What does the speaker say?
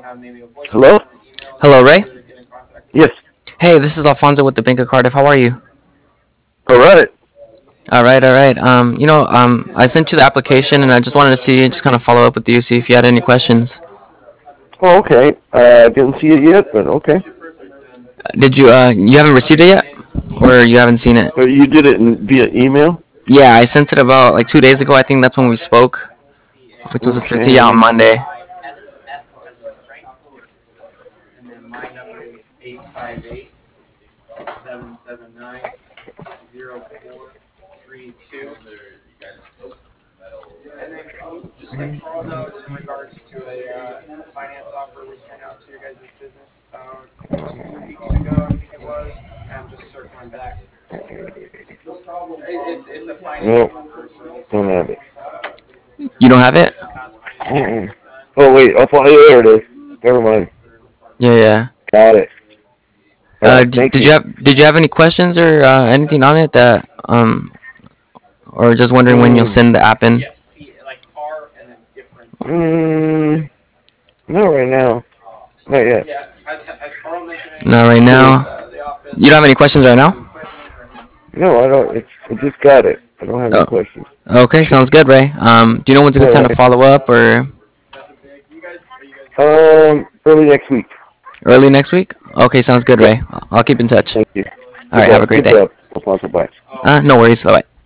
Hello? Hello, Ray. Yes. Hey, this is Alfonso with the Bank of Cardiff. How are you? All right. All right, all right. I sent you the application, and I just wanted to see, just kind of follow up with you, see if you had any questions. Oh, okay. I didn't see it yet, but okay. You haven't received it yet, or you haven't seen it? But you did it via email? Yeah, I sent it about like 2 days ago. I think that's when we spoke, which was to see you on Okay. Monday. No, don't have it. You don't have it? Mm-mm. Oh, wait. There it is. Never mind. Yeah, yeah. Got it. All right. Did, Thank did you. you have any questions or anything on it that or just wondering when you'll Mm, send the app in? mm, not right now. Not yet. Not right Hmm. now. You don't have any questions right now? No, I don't. I just got it. I don't have any Oh, questions. okay, sounds good, Ray. Do you know when's a good All time to right. follow up, or Early next week. early next week? Okay, sounds good, Yep. Ray. I'll keep in touch. Thank you. All right, have a great Good day. job. I'll pass it by. No worries. Bye bye.